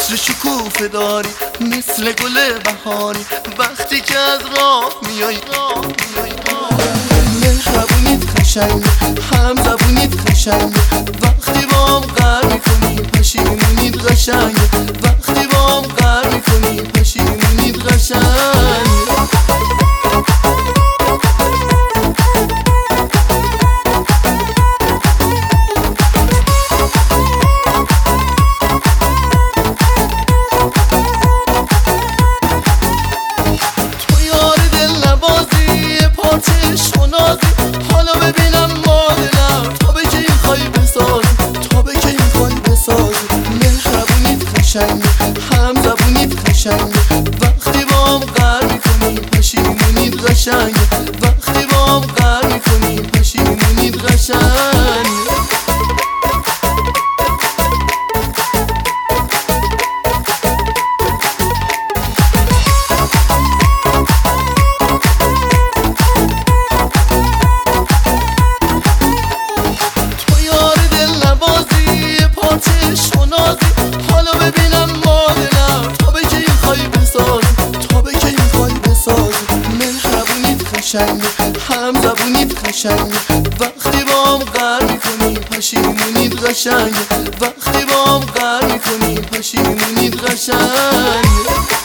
عطر شکوفه داری مثل گل بهاری وقتی که از راه میای مهربونیت قشنگ هم زبونیت قشنگ وقتی با هم قهر میکنی پشیمونیت قشنگ وقتی با هم قهر میکنی پشیمونیت قشنگ حالا ببینم مادرم تا به که این خواهی بسازی تا به که این خواهی بسازی مهربونیت قشنگ هم زبونیت قشنگ وقتی با هم قهر میکنی پشیمونیت قشنگ وقتی با هم قهر میکنی پشیمونیت قشنگ حالا ببینم مادرم تا به که این خواهی بسازی تا به که این خواهی بسازی مهربونیت قشنگ هم زبونیت قشنگ وقتی با هم قهر میکنی پشیمونیت قشنگ وقتی با هم قهر میکنی پشیمونیت قشنگ